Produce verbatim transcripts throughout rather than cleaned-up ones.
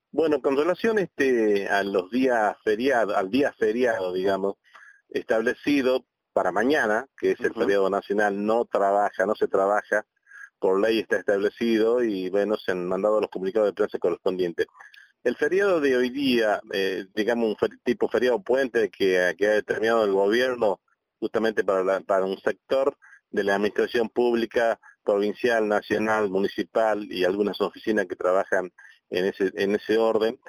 Bueno, con relación este, a los días feriados, al día feriado, digamos, establecido para mañana, que es el Ujú. feriado nacional, no trabaja, no se trabaja, por ley está establecido y bueno, se han mandado los comunicados de prensa correspondientes. El feriado de hoy día, eh, digamos un fer- tipo feriado puente que, que ha determinado el gobierno justamente para, la- para un sector de la administración pública, provincial, nacional, municipal y algunas oficinas que trabajan en ese, en ese orden,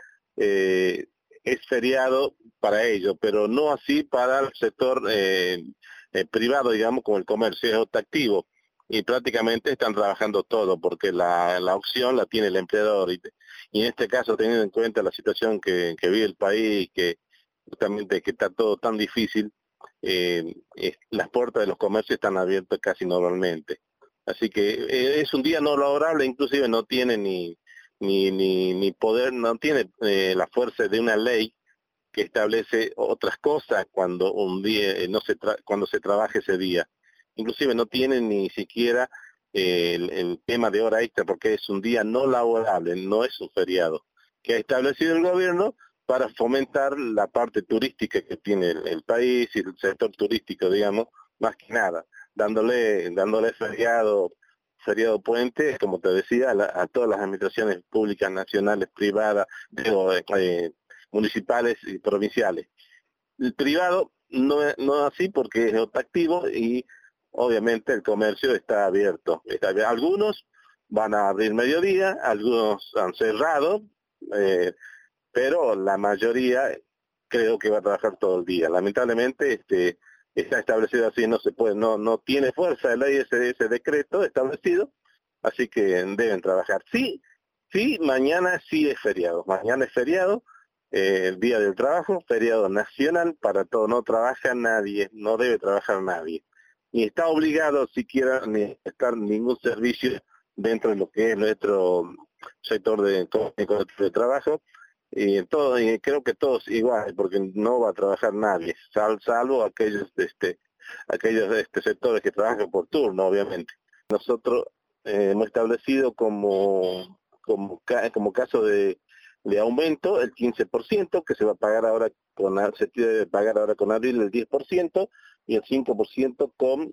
eh, es feriado para ellos, pero no así para el sector eh, eh, privado, digamos, como el comercio, es otro activo y prácticamente están trabajando todo porque la, la opción la tiene el empleador y, y en este caso teniendo en cuenta la situación que, que vive el país, que justamente que está todo tan difícil, eh, es- las puertas de los comercios están abiertas casi normalmente. Así que eh, es un día no laborable, inclusive no tiene ni, ni, ni, ni poder, no tiene eh, la fuerza de una ley que establece otras cosas cuando un día eh, no se tra cuando se trabaja ese día. Inclusive no tiene ni siquiera eh, el, el tema de hora extra porque es un día no laborable, no es un feriado, que ha establecido el gobierno para fomentar la parte turística que tiene el, el país y el sector turístico, digamos, más que nada, dándole, dándole feriado, feriado puente, como te decía, a, la, a todas las administraciones públicas, nacionales, privadas, digo, eh, municipales y provinciales. El privado no es no así porque es activo y obviamente el comercio está abierto. Está abierto. Algunos van a abrir mediodía, algunos han cerrado, eh, pero la mayoría creo que va a trabajar todo el día. Lamentablemente este está establecido así, no se puede, no no tiene fuerza de ley ese, ese decreto establecido, así que deben trabajar. Sí, sí, mañana sí es feriado, mañana es feriado, eh, el día del trabajo, feriado nacional, para todo, no trabaja nadie, no debe trabajar nadie, ni está obligado siquiera ni estar ningún servicio dentro de lo que es nuestro sector de, de trabajo, y en todo, y creo que todos igual, porque no va a trabajar nadie, sal, salvo aquellos este, aquellos este, sectores que trabajan por turno, obviamente. Nosotros eh, hemos establecido como, como, como caso de, de aumento el quince por ciento que se va a pagar ahora con, se debe pagar ahora con abril el diez por ciento y el cinco por ciento con,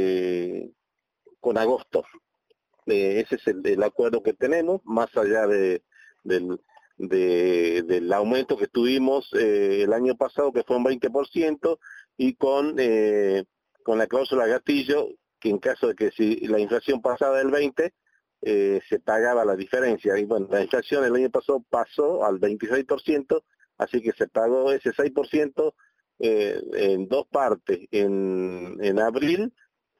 eh, con agosto. Eh, ese es el, el acuerdo que tenemos, más allá de, del, de, del aumento que tuvimos eh, el año pasado, que fue un veinte por ciento, y con, eh, con la cláusula gatillo, que en caso de que si la inflación pasaba del veinte, eh, se pagaba la diferencia. Y bueno, la inflación el año pasado pasó al veintiséis por ciento, así que se pagó ese seis por ciento eh, en dos partes, en, en abril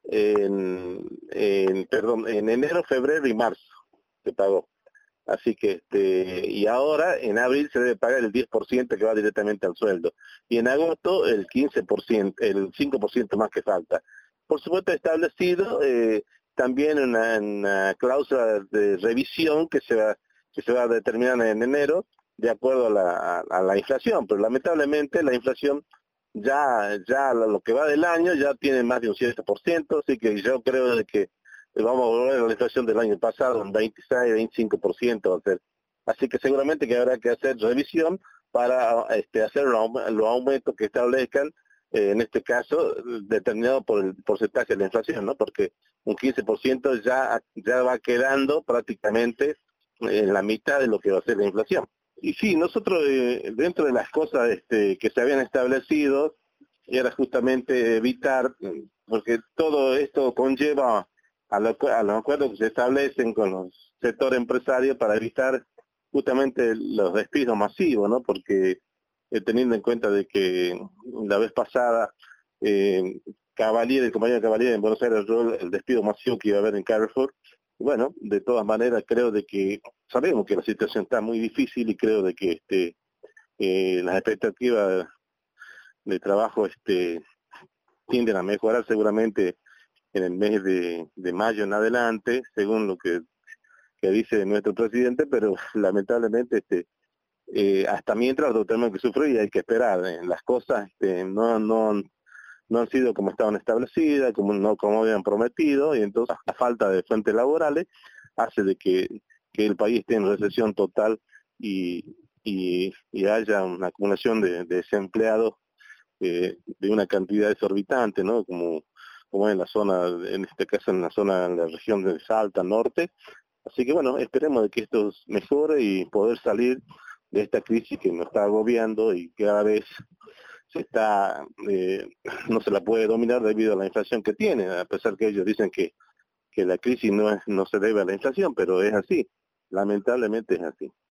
en, en, perdón, en enero, febrero y marzo se pagó. Así que, este, y ahora en abril se debe pagar el diez por ciento que va directamente al sueldo. Y en agosto el quince por ciento, el cinco por ciento más que falta. Por supuesto, establecido eh, también una, una cláusula de revisión que se va, que se va a determinar en enero de acuerdo a la, a, a la inflación, pero lamentablemente la inflación ya, ya lo que va del año ya tiene más de un siete por ciento, así que yo creo de que vamos a volver a la inflación del año pasado, un veintiséis, veinticinco por ciento va a ser. Así que seguramente que habrá que hacer revisión para este, hacer los, los aumentos que establezcan, eh, en este caso, determinado por el porcentaje de la inflación, ¿no? Porque un quince por ciento ya, ya va quedando prácticamente en la mitad de lo que va a ser la inflación. Y sí, nosotros eh, dentro de las cosas este, que se habían establecido era justamente evitar, porque todo esto conlleva a, lo, a los acuerdos que se establecen con los sectores empresarios para evitar justamente los despidos masivos, ¿no? Porque eh, teniendo en cuenta de que la vez pasada eh, Cavalier, el compañero Cavalier en Buenos Aires, el despido masivo que iba a haber en Carrefour, bueno, de todas maneras creo de que sabemos que la situación está muy difícil y creo de que este, eh, las expectativas de trabajo este, tienden a mejorar seguramente en el mes de, de mayo en adelante, según lo que, que dice nuestro presidente, pero lamentablemente este, eh, hasta mientras lo tenemos que sufrir y hay que esperar. Eh, las cosas este, no, no, no han sido como estaban establecidas, como no como habían prometido, y entonces la falta de fuentes laborales hace de que, que el país esté en recesión total y, y, y haya una acumulación de, de desempleados eh, de una cantidad exorbitante, ¿no? Como, como en la zona, en este caso en la zona, en la región de Salta, norte. Así que bueno, esperemos de que esto mejore y poder salir de esta crisis que nos está agobiando y que cada vez se está, eh, no se la puede dominar debido a la inflación que tiene, a pesar que ellos dicen que, que la crisis no, es, no se debe a la inflación, pero es así, lamentablemente es así.